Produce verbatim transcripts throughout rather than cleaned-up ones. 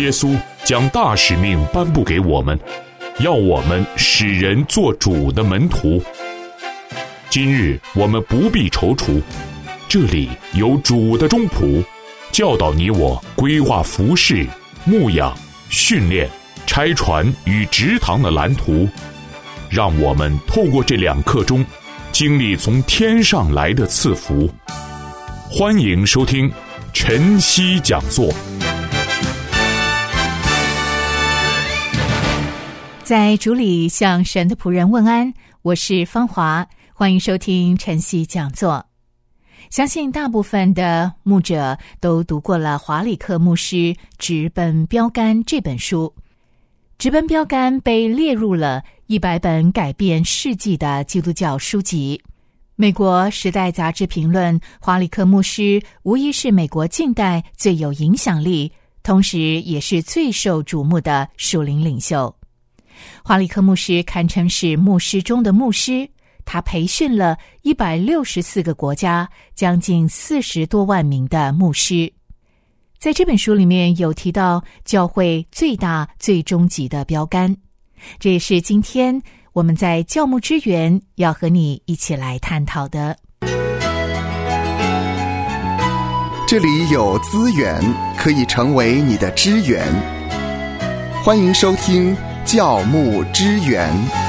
耶稣将大使命颁布给我们，要我们使人做主的门徒。今日我们不必踌躇，这里有主的中仆，教导你我规划服事、牧养、训练、拆船与植堂的蓝图，让我们透过这两刻钟，经历从天上来的赐福。欢迎收听晨曦讲座。 在主里向神的仆人问安，我是芳华，欢迎收听晨曦讲座。相信大部分的牧者都读过了华里克牧师《直奔标杆》这本书。《直奔标杆》被列入了一百本改变世纪的基督教书籍。美国时代杂志评论，华里克牧师无疑是美国近代最有影响力，同时也是最受瞩目的属灵领袖。华里克牧师堪称是牧师中的牧师，他培训了一百六十四个国家将近四十多万名的牧师。在这本书里面有提到教会最大最终极的标杆，这也是今天我们在教牧支援要和你一起来探讨的。 这里有资源可以成为你的支援，欢迎收听教牧支援。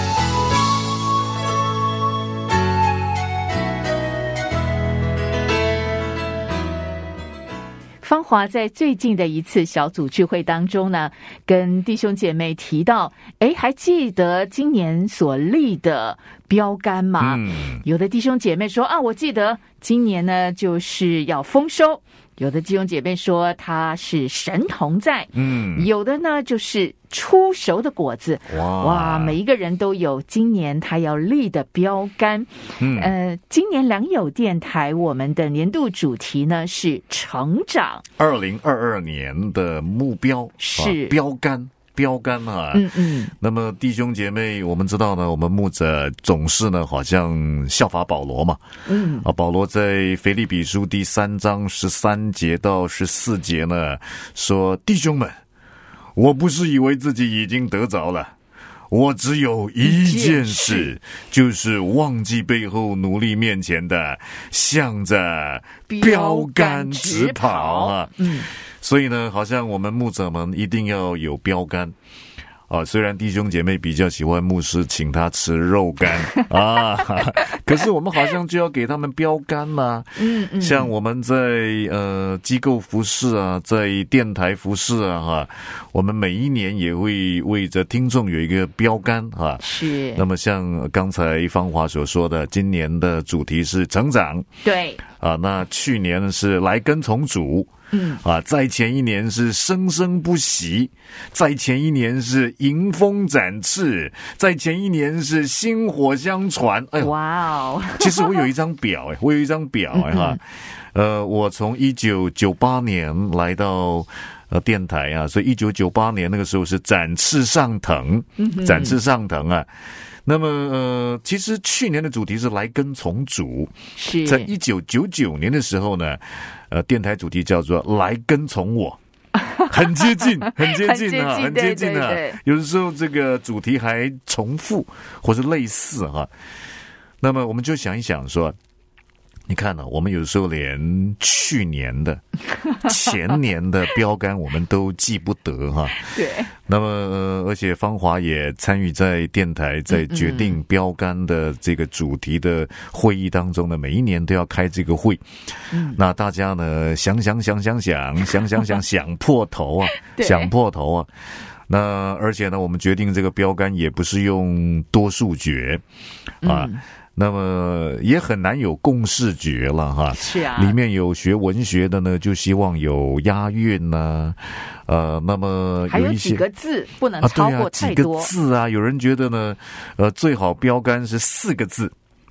芳华在最近的一次小组聚会当中呢，跟弟兄姐妹提到，诶，还记得今年所立的标杆吗？嗯、有的弟兄姐妹说啊，我记得今年呢就是要丰收。有的弟兄姐妹说他是神同在，嗯，有的呢就是出熟的果子。哇哇，每一个人都有今年他要立的标杆。嗯，呃，今年良友电台我们的年度主题呢是成长。 二零二二年的目标是、啊、标杆。标杆啊，嗯嗯，那么弟兄姐妹，我们知道呢，我们牧者总是呢，好像效法保罗嘛，嗯啊，保罗在腓立比书第三章十三节到十四节呢，说弟兄们，我不是以为自己已经得着了。我只有一件事，就是忘记背后，努力面前的，向着标杆直跑啊！嗯，所以呢，好像我们牧者们一定要有标杆啊。虽然弟兄姐妹比较喜欢牧师请他吃肉干啊，可是我们好像就要给他们标杆嘛、啊。嗯嗯，像我们在呃机构服事啊，在电台服事啊，哈，我们每一年也会为着听众有一个标杆啊。是。那么像刚才芳华所说的，今年的主题是成长。对。啊，那去年是来跟从主。嗯啊，再前一年是生生不息，再前一年是迎风展翅，再前一年是薪火相传。哎呦，哇哦！其实我有一张表，哎，我有一张表，哎哈，呃，我从一九九八年来到呃电台啊，所以一九九八年那个时候是展翅上腾，展翅上腾啊。那么呃，其实去年的主题是来跟从主，是在一九九九年的时候呢，呃，电台主题叫做来跟从我，很接近，很接近啊，很接近啊。有的时候这个主题还重复或是类似哈、啊。那么我们就想一想说，你看呢、啊，我们有时候连去年的、前年的标杆我们都记不得哈。对。那么、呃，而且芳华也参与在电台在决定标杆的这个主题的会议当中呢，每一年都要开这个会。嗯。那大家呢想想想想想想想想想破头啊，想破头啊。那而且呢，我们决定这个标杆也不是用多数决啊。嗯，那么也很难有共识决了哈，是啊，里面有学文学的呢，就希望有押韵呐、啊，呃，那么有一些还有几个字不能超过太多、 啊对啊、几个字啊，有人觉得呢，呃，最好标杆是四个字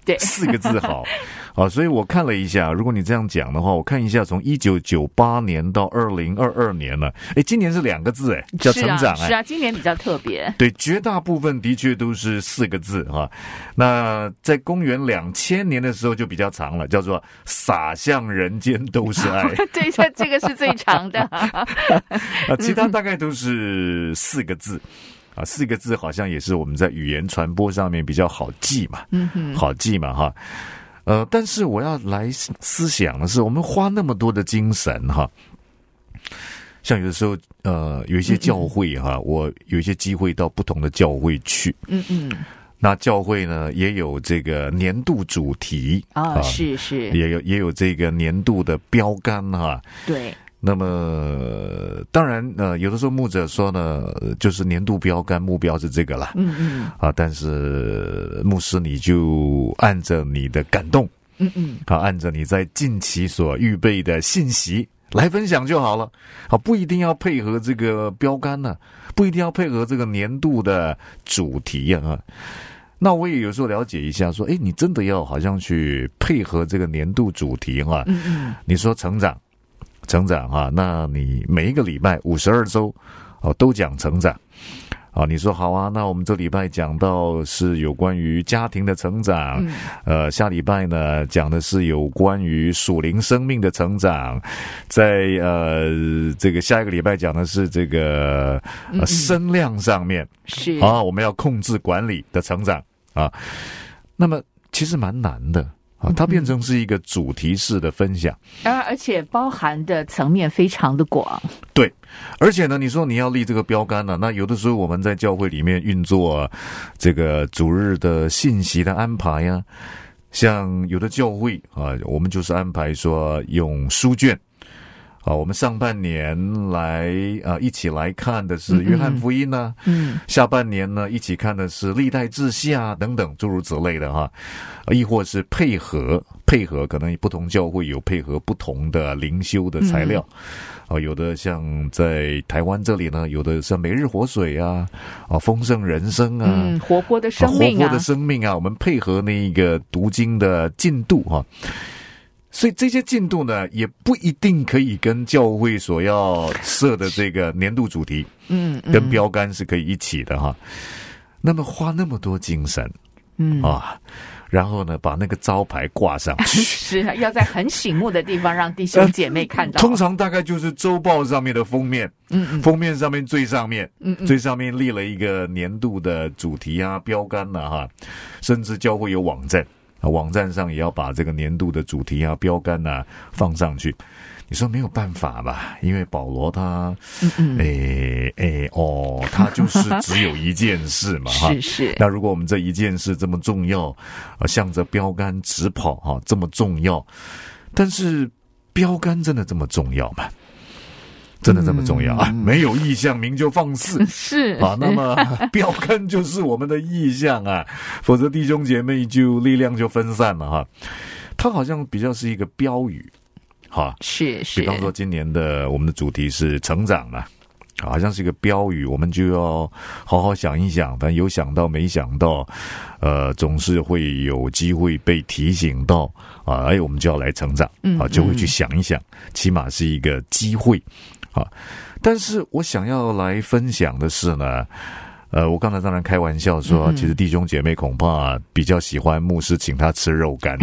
对， 四个字好。啊，所以我看了一下，如果你这样讲的话，我看一下从一九九八年到二零二二年了，哎，今年是两个字，哎，叫成长，哎， 是啊，今年比较特别。 对，绝大部分的确都是四个字哈。那在公元两千年的时候就比较长了，叫做洒向人间都是爱。 对，这这个是最长的。 啊，其他大概都是四个字。啊，四个字好像也是我们在语言传播上面比较好记嘛，嗯哼，好记嘛哈。呃，但是我要来思想的是，我们花那么多的精神哈，像有的时候呃，有一些教会哈，嗯嗯我有一些机会到不同的教会去，嗯嗯，那教会呢也有这个年度主题啊、哦，是是， 也有也有这个年度的标杆哈， 对。 那么当然呃有的时候牧者说呢，就是年度标杆目标是这个啦，嗯嗯啊，但是牧师你就按着你的感动，嗯嗯啊，按着你在近期所预备的信息来分享就好了，好，不一定要配合这个标杆呢、啊，不一定要配合这个年度的主题啊。那我也有时候了解一下说，哎，你真的要好像去配合这个年度主题哈、啊，嗯嗯，你说成长成长啊，那你每一个礼拜五十二周哦都讲成长啊，你说好啊，那我们这礼拜讲到是有关于家庭的成长，嗯、呃，下礼拜呢讲的是有关于属灵生命的成长，在呃这个下一个礼拜讲的是这个呃声量上面是啊，我们要控制管理的成长啊，那么其实蛮难的。啊，它变成是一个主题式的分享， 而而且包含的层面非常的广。 对，而且呢，你说你要立这个标杆呢、啊，那有的时候我们在教会里面运作、啊、这个主日的信息的安排呀、啊，像有的教会啊，我们就是安排说用书卷。啊，我们上半年来啊一起来看的是约翰福音呢、啊，嗯，下半年呢一起看的是历代志下等等诸如此类的哈，亦或是配合配合，可能不同教会有配合不同的灵修的材料，啊，有的像在台湾这里呢，有的像每日活水啊，啊丰盛人生啊， 嗯，活泼的生命啊， 活泼的生命啊，我们配合那个读经的进度哈、啊。所以这些进度呢，也不一定可以跟教会所要设的这个年度主题，嗯，跟标杆是可以一起的哈。那么花那么多精神，嗯啊，然后呢，把那个招牌挂上去， 是要在很醒目的地方让弟兄姐妹看到。 通常大概就是周报上面的封面，嗯嗯，封面上面最上面，嗯嗯，最上面立了一个年度的主题啊、标杆啊哈，甚至教会有网站。网站上也要把这个年度的主题啊、标杆啊放上去。你说没有办法吧？因为保罗他，嗯嗯，诶诶哦，他就是只有一件事嘛，哈， 是是。 那如果我们这一件事这么重要，啊，向着标杆直跑哈，这么重要，但是标杆真的这么重要吗？真的这么重要啊？没有意象，名就放肆。 是啊，那么标杆就是我们的意象啊，否则弟兄姐妹就力量就分散了哈。它好像比较是一个标语，哈， 是是。 比方说今年的我们的主题是成长嘛，好像是一个标语，我们就要好好想一想。反正有想到没想到，呃，总是会有机会被提醒到啊，哎，我们就要来成长啊，就会去想一想，起码是一个机会。啊，但是我想要来分享的是呢，呃，我刚才当然开玩笑说，嗯、其实弟兄姐妹恐怕比较喜欢牧师请他吃肉干。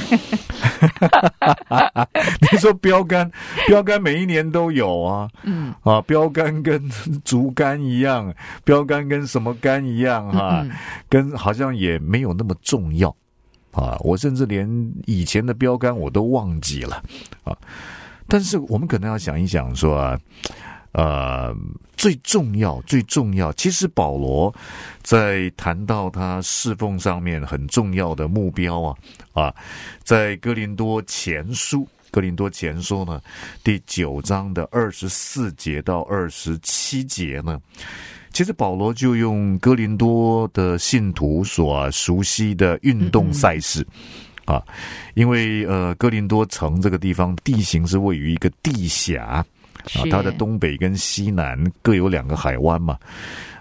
你说标杆，标杆每一年都有啊，嗯，啊，标杆跟竹竿一样，标杆跟什么竿一样哈、啊，嗯、跟好像也没有那么重要啊，我甚至连以前的标杆我都忘记了啊。但是我们可能要想一想说啊，呃，最重要最重要，其实保罗在谈到他侍奉上面很重要的目标啊啊，在哥林多前书哥林多前书呢第九章的二十四节到二十七节呢，其实保罗就用哥林多的信徒所熟悉的运动赛事。嗯嗯啊，因为呃，哥林多城这个地方地形是位于一个地峡啊，它的东北跟西南各有两个海湾嘛。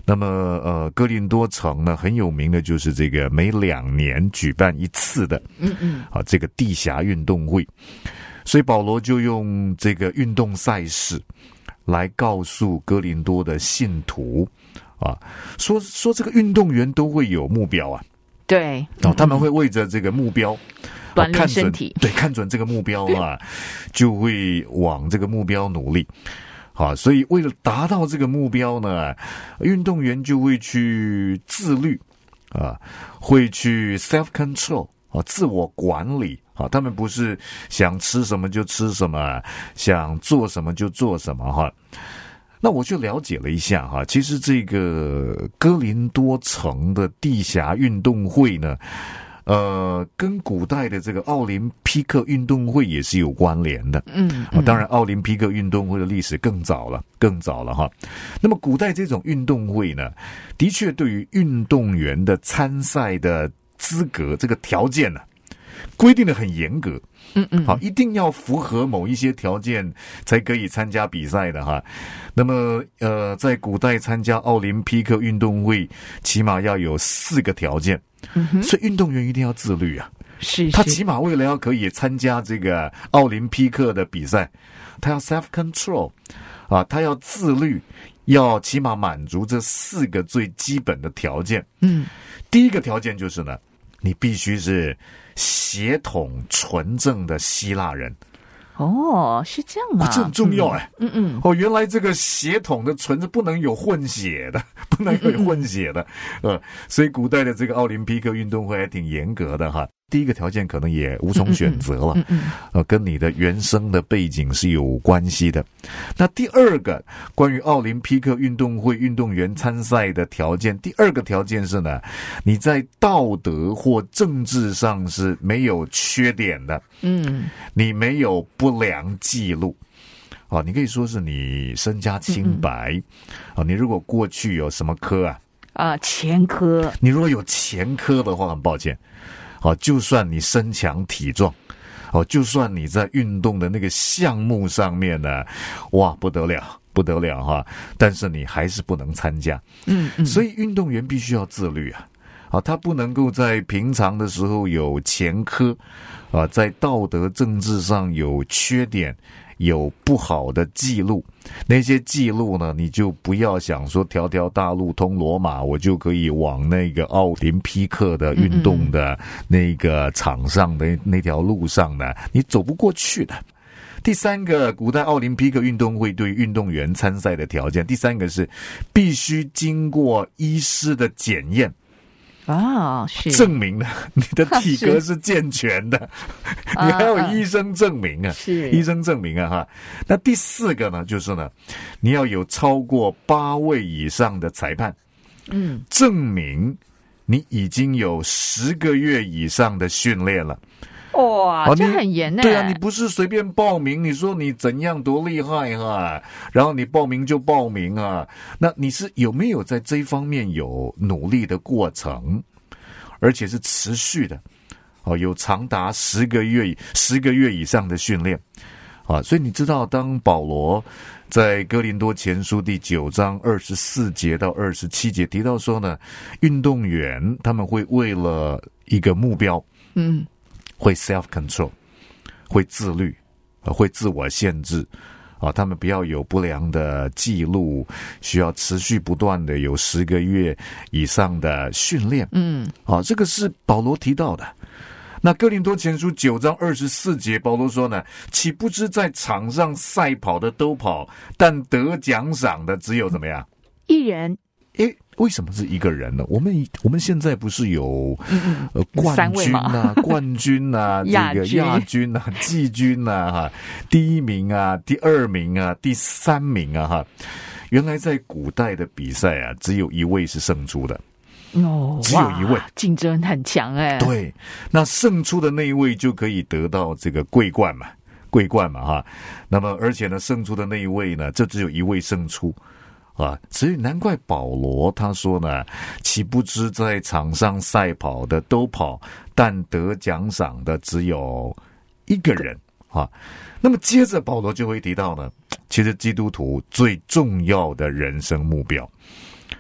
那么呃，哥林多城呢很有名的就是这个每两年举办一次的，嗯嗯，啊这个地峡运动会，所以保罗就用这个运动赛事来告诉哥林多的信徒啊，说说这个运动员都会有目标啊， 对， 哦，他们会为着这个目标锻炼身体， 对，看准这个目标啊，就会往这个目标努力。好，所以为了达到这个目标呢，运动员就会去自律啊，会去 self control 啊，自我管理啊，他们不是想吃什么就吃什么，想做什么就做什么哈。那我就了解了一下哈，其实这个哥林多城的地峡运动会呢，呃，跟古代的这个奥林匹克运动会也是有关联的。嗯，嗯当然，奥林匹克运动会的历史更早了，更早了哈。那么，古代这种运动会呢，的确对于运动员的参赛的资格这个条件呢，规定的很严格。嗯嗯，好，一定要符合某一些条件才可以参加比赛的哈。那么，呃，在古代参加奥林匹克运动会，起码要有四个条件。嗯、所以运动员一定要自律啊， 是，是他起码为了要可以参加这个奥林匹克的比赛，他要 self control 啊，他要自律，要起码满足这四个最基本的条件。嗯，第一个条件就是呢，你必须是血统纯正的希腊人。 哦，是这样啊， 哦、这很重要哎。 嗯嗯， 哦，原来这个血统的纯是不能有混血的，不能有混血的，嗯、呃，所以古代的这个奥林匹克运动会还挺严格的哈。第一个条件可能也无从选择了，嗯嗯嗯呃，跟你的原生的背景是有关系的。那第二个关于奥林匹克运动会运动员参赛的条件，第二个条件是呢，你在道德或政治上是没有缺点的，嗯，你没有不良记录。哦，你可以说是你身家清白，嗯嗯哦，你如果过去有什么科啊？ 啊，前科。 你如果有前科的话，很抱歉。哦，就算你身强体壮，哦，就算你在运动的那个项目上面呢，哇，不得了，不得了哈！但是你还是不能参加。嗯嗯，所以运动员必须要自律啊，啊，他不能够在平常的时候有前科，啊，在道德政治上有缺点。有不好的记录，那些记录呢，你就不要想说条条大路通罗马，我就可以往那个奥林匹克的运动的那个场上的那条路上呢，你走不过去的。第三个，古代奥林匹克运动会对运动员参赛的条件，第三个是必须经过医师的检验。 啊、哦，是证明了你的体格是健全的，你还有医生证明啊， 是医生证明啊哈。那第四个呢，就是呢，你要有超过八位以上的裁判，嗯，证明你已经有十个月以上的训练了。 哇，这很严呢。 对啊，你不是随便报名，你说你怎样多厉害哈，然后你报名就报名啊，那你是有没有在这一方面有努力的过程，而且是持续的，哦，有长达十个月十个月以上的训练啊，所以你知道，当保罗在哥林多前书第九章二十四节到二十七节提到说呢，运动员他们会为了一个目标，嗯。会 self control， 会自律，会自我限制，啊，他们不要有不良的记录，需要持续不断的有十个月以上的训练，嗯，啊，这个是保罗提到的。那哥林多前书九章二十四节，保罗说呢，岂不知在场上赛跑的都跑，但得奖赏的只有怎么样？ 一人。 诶，为什么是一个人呢？我们我们现在不是有、嗯、呃冠军啊、冠军啊、这个亚军啊、季军啊、哈，第一名啊、第二名啊、第三名啊，哈，原来在古代的比赛啊，只有一位是胜出的。哦，只有一位， 竞争很强哎。 对，那胜出的那一位就可以得到这个桂冠嘛，桂冠嘛哈。那么而且呢，胜出的那一位呢，这只有一位胜出。啊，所以难怪保罗他说呢，岂不知在场上赛跑的都跑，但得奖赏的只有一个人啊。那么接着保罗就会提到呢，其实基督徒最重要的人生目标，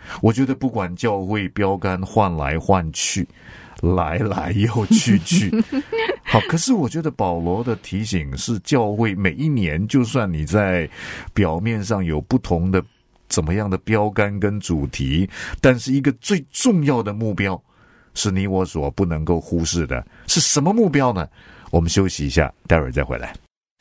我觉得不管教会标杆换来换去，来来又去去，好，可是我觉得保罗的提醒是，教会每一年，就算你在表面上有不同的怎么样的标杆跟主题，但是一个最重要的目标是你我所不能够忽视的。是什么目标呢？我们休息一下，待会儿再回来。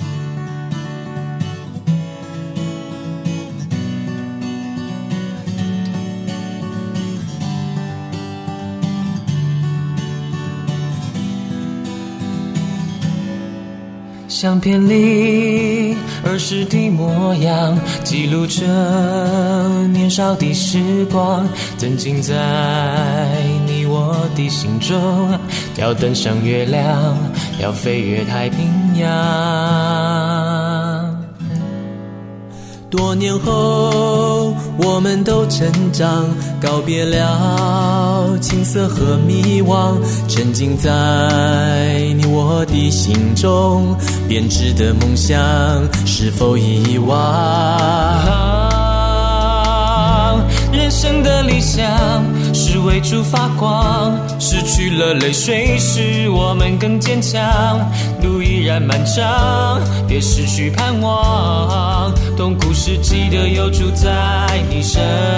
相片里儿时的模样，记录着年少的时光，曾经在你我的心中，要登上月亮，要飞越太平洋。多年后我们都成长，告别了青涩和迷惘，沉浸在你我的心中，编织的梦想是否遗忘？人生的理想是为主发光，失去了泪水使我们更坚强，路依然漫长，别失去盼望，痛苦时记得有主在你身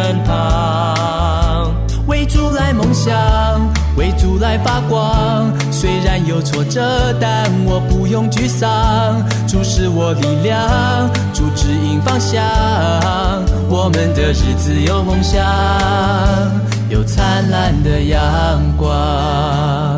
旁。为主来梦想，为主来发光，虽然有挫折但我不用沮丧，主是我力量，主指引方向，我们的日子有梦想，有灿烂的阳光。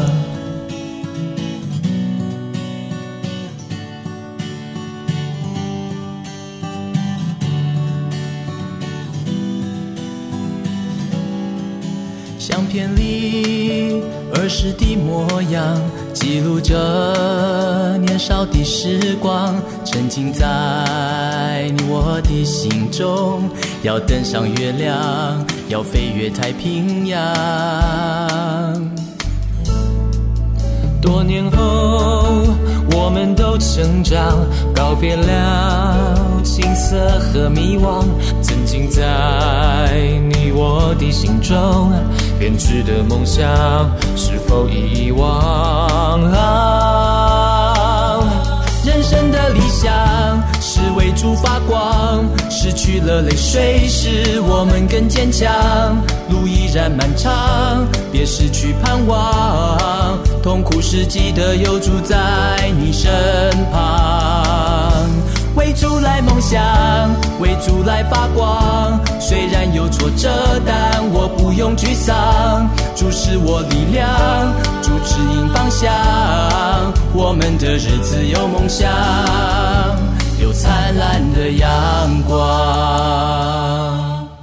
相片里儿时的模样，记录着年少的时光，沉浸在你我的心中，要登上月亮，要飞越太平洋。多年后我们都成长，告别了青涩和迷惘，曾经在你我的心中，编织的梦想是否遗忘？人生的理想是为主发光，失去了泪水使我们更坚强，路依然漫长，别失去盼望，痛苦时记得有主在你身旁。为主来梦想，为主来发光，虽然有挫折但我不用沮丧，主是我力量，主指引方向，我们的日子有梦想，有灿烂的阳光。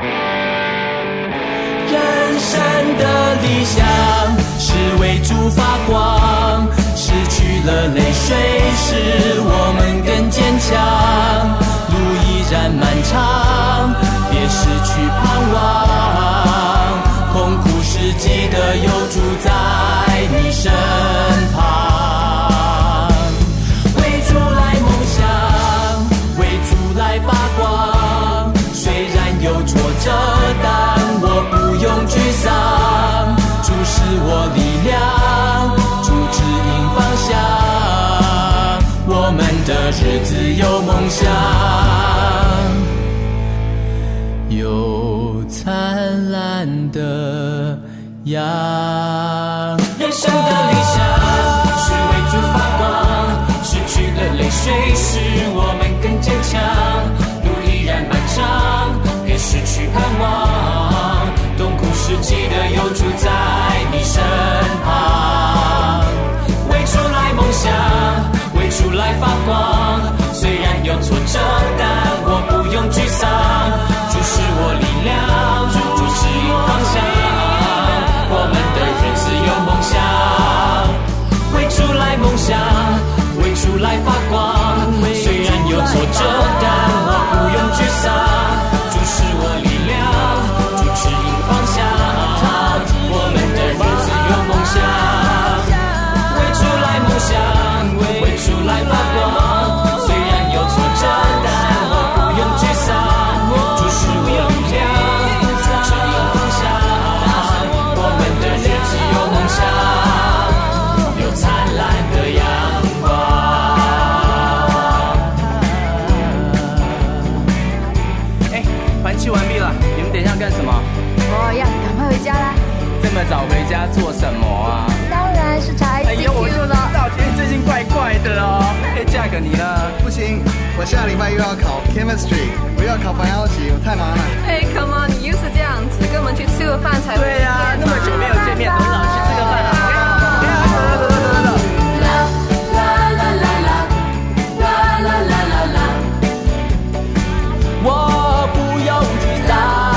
人生的理想是为主发光，失去了泪水使我们更坚强，路依然漫长，别失去盼望，痛苦时记得有主在你身旁。为主来梦想，为主来发光，虽然有挫折但我不用沮丧，主是我力量，主指引方向，我们的日子有梦想，有灿烂的阳光。人生的理想是为主发光，失去了泪水使我们更坚强，路依然漫长，别失去盼望，痛苦时记得有主在你身旁。为主来梦想，为主来发光，虽然有挫折但我不用沮丧，主是我力量，主指引方向，我们的日子有梦想。为主来梦想，为主来发光，虽然有挫折但我不用沮丧，主是我力量，主指引方向，我们的日子有梦想。 家做什么啊？ 当然是查 I C Q 了。哎呦，我就知道， 今天最近怪怪的哦。哎，价格你呢？ 不行，我下礼拜又要考 chemistry， 我要考 biology， 我太忙了。 哎 ，come on， 你又是这样子，跟我们去吃个饭才会。 对呀、啊，那么久没有见面，怎么老去吃个饭啊？哎呀，走走走走走。啦啦啦啦啦啦啦啦啦啦，我不用沮丧，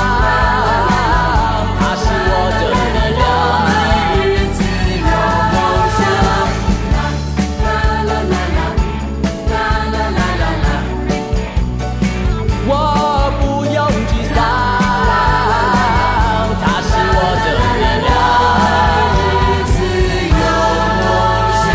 它是我的能量，日子有梦想。啦啦啦啦啦啦啦啦啦，我不用沮丧，它是我的能量，日子有梦想。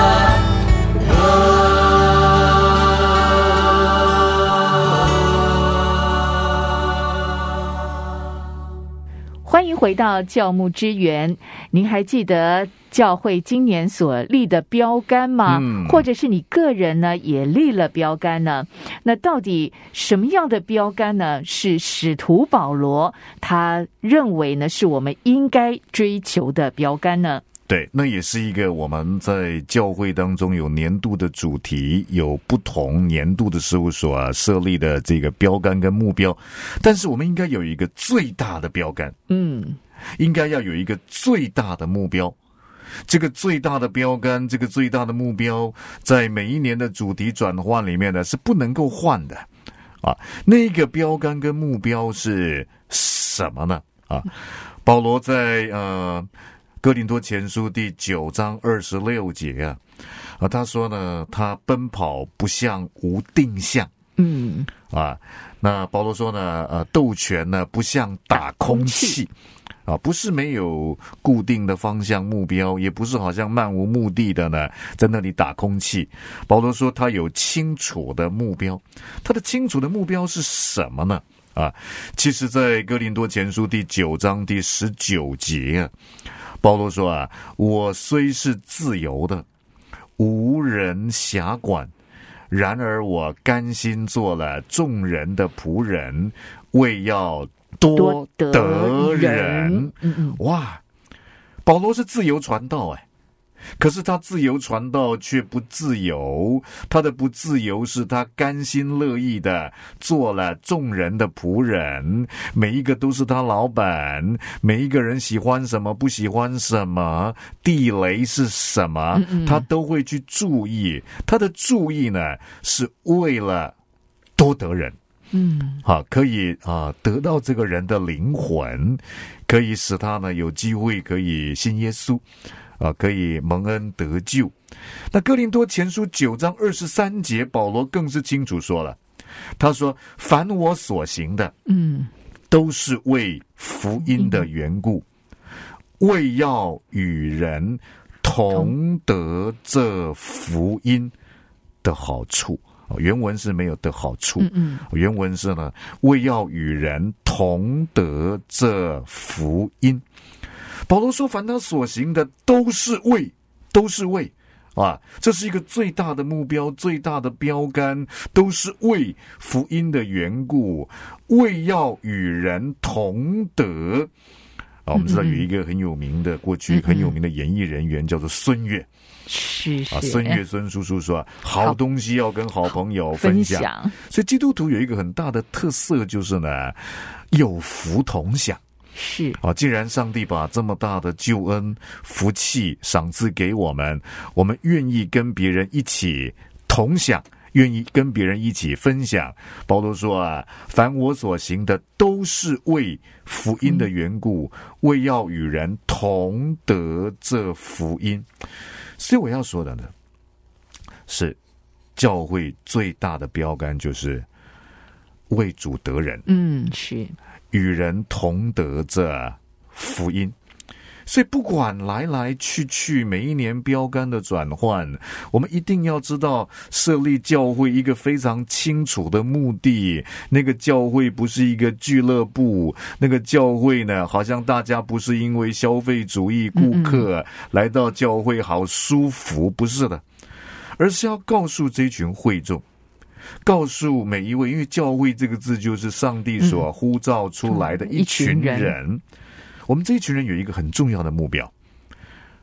欢迎回到教牧之源，您还记得教会今年所立的标杆吗？嗯、或者是你个人呢也立了标杆呢？那到底什么样的标杆呢？是使徒保罗他认为呢是我们应该追求的标杆呢？ 对，那也是一个我们在教会当中有年度的主题，有不同年度的事务所啊设立的这个标杆跟目标，但是我们应该有一个最大的标杆，嗯，应该要有一个最大的目标。这个最大的标杆，这个最大的目标，在每一年的主题转换里面呢是不能够换的啊。那个标杆跟目标是什么呢？啊，保罗在呃。哥林多前书第九章二十六节啊，啊，他说呢，他奔跑不像无定向，嗯，啊，那保罗说呢，呃，斗拳呢不像打空气，啊，不是没有固定的方向目标，也不是好像漫无目的的呢在那里打空气。保罗说他有清楚的目标，他的清楚的目标是什么呢？啊，其实，在哥林多前书第九章第十九节啊。保罗说啊，我虽是自由的，无人辖管，然而我甘心做了众人的仆人，为要多得人。哇，保罗是自由传道哎，可是他自由传道却不自由，他的不自由是他甘心乐意的做了众人的仆人，每一个都是他老板，每一个人喜欢什么不喜欢什么，地雷是什么，他都会去注意，他的注意呢是为了多得人。嗯，好，可以啊，得到这个人的灵魂，可以使他呢有机会可以信耶稣。啊，可以蒙恩得救。那哥林多前书九章二十三节，保罗更是清楚说了，他说：“凡我所行的，嗯，都是为福音的缘故，为要与人同得这福音的好处。”原文是没有得好处，嗯嗯，原文是呢，为要与人同得这福音。保罗说，凡他所行的都是为，都是为啊，这是一个最大的目标，最大的标杆，都是为福音的缘故，为要与人同得啊。我们知道有一个很有名的，过去很有名的演艺人员叫做孙越， 是是啊，孙越孙叔叔说，好东西要跟好朋友分享，分享所以基督徒有一个很大的特色，就是呢，有福同享。是啊，既然上帝把这么大的救恩福气赏赐给我们，我们愿意跟别人一起同享，愿意跟别人一起分享。保罗说啊，凡我所行的都是为福音的缘故，嗯、为要与人同得这福音。所以我要说的呢，是教会最大的标杆就是为主得人。嗯，是。与人同得这福音，所以不管来来去去，每一年标杆的转换，我们一定要知道设立教会一个非常清楚的目的。那个教会不是一个俱乐部，那个教会呢，好像大家不是因为消费主义顾客来到教会好舒服，不是的，而是要告诉这群会众，告诉每一位，因为教会这个字就是上帝所呼召出来的一群人，嗯、一群人我们这一群人有一个很重要的目标，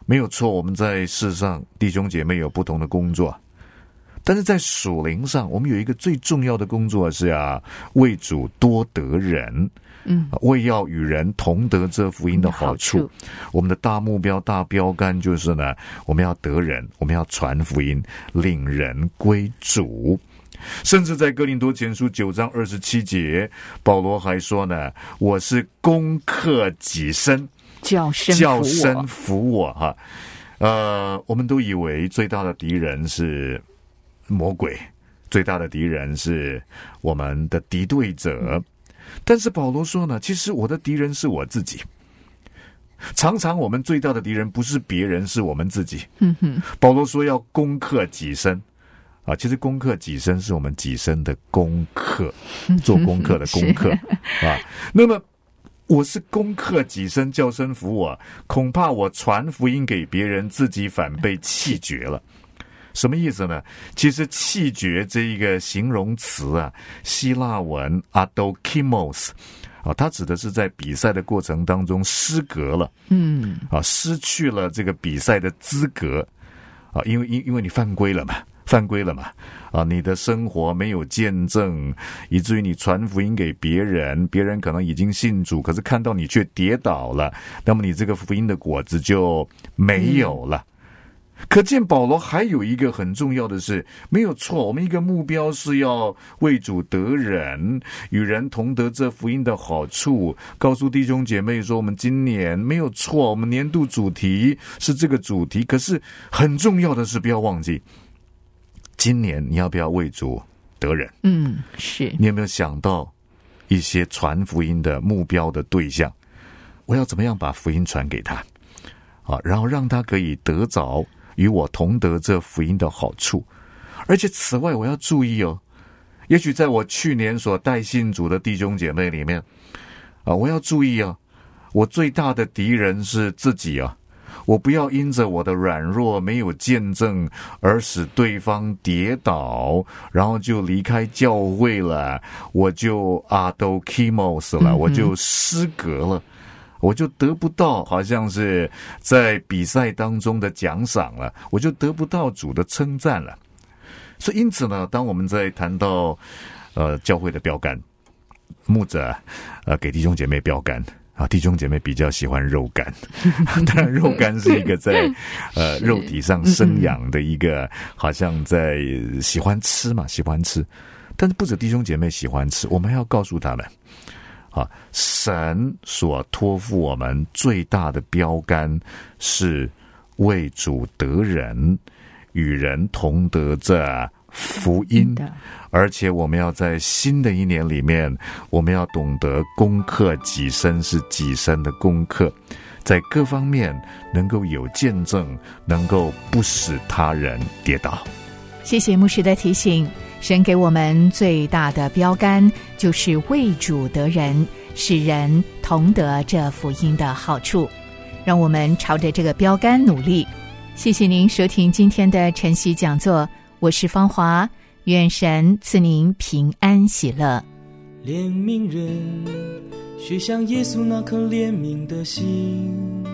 没有错，我们在世上弟兄姐妹有不同的工作，但是在属灵上，我们有一个最重要的工作是啊，为主多得人，嗯，为要与人同得这福音的好处。好处我们的大目标、大标杆就是呢，我们要得人，我们要传福音，领人归主。甚至在哥林多前书九章二十七节，保罗还说呢，我是攻克己身， 叫身叫身服我哈。呃，我们都以为最大的敌人是魔鬼，最大的敌人是我们的敌对者，但是保罗说呢，其实我的敌人是我自己。常常我们最大的敌人不是别人，是我们自己。嗯哼，保罗说要攻克己身啊，其实攻克己身是我们己身的功课，做功课的功课啊。那么我是攻克己身，叫身服我，恐怕我传福音给别人，自己反被弃绝了。什么意思呢？其实弃绝这一个形容词啊，希腊文 adokimos 啊，它指的是在比赛的过程当中失格了，嗯，啊，失去了这个比赛的资格啊，因为因因为你犯规了嘛，犯规了嘛，啊，你的生活没有见证，以至于你传福音给别人，别人可能已经信主，可是看到你却跌倒了，那么你这个福音的果子就没有了。嗯，可见保罗还有一个很重要的事，没有错，我们一个目标是要为主得人，与人同得这福音的好处，告诉弟兄姐妹说我们今年没有错，我们年度主题是这个主题，可是很重要的是不要忘记，今年你要不要为主得人？ 嗯，是。 你有没有想到一些传福音的目标的对象？我要怎么样把福音传给他啊，然后让他可以得着与我同得这福音的好处。而且此外我要注意哦，也许在我去年所带信主的弟兄姐妹里面啊，我要注意啊，我最大的敌人是自己啊，我不要因着我的软弱没有见证而使对方跌倒，然后就离开教会了，我就 adokimos 了，我就失格了，我就得不到好像是在比赛当中的奖赏了，我就得不到主的称赞了。所以因此呢，当我们在谈到呃教会的标杆，牧者呃给弟兄姐妹标杆啊，弟兄姐妹比较喜欢肉干，当然肉干是一个在呃肉体上生养的一个，好像在喜欢吃嘛，喜欢吃。但是不止弟兄姐妹喜欢吃，我们还要告诉他们啊，神所托付我们最大的标杆是为主得人，与人同得这福音，而且我们要在新的一年里面，我们要懂得攻克己身，是己身的攻克，在各方面能够有见证，能够不使他人跌倒。 谢谢牧师的提醒，神给我们最大的标杆就是为主得人，使人同得这福音的好处，让我们朝着这个标杆努力。谢谢您收听今天的晨曦讲座，我是芳华，愿神赐您平安喜乐。 怜悯人，学像耶稣那颗怜悯的心，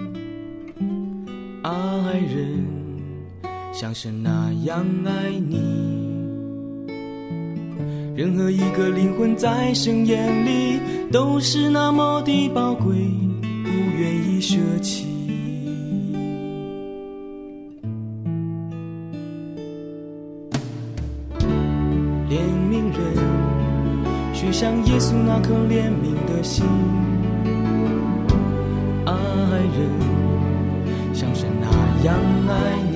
爱人像神那样爱你。任何一个灵魂在神眼里都是那么的宝贵，不愿意舍弃。怜悯人，学像耶稣那颗怜悯的心，爱人像神那样爱你。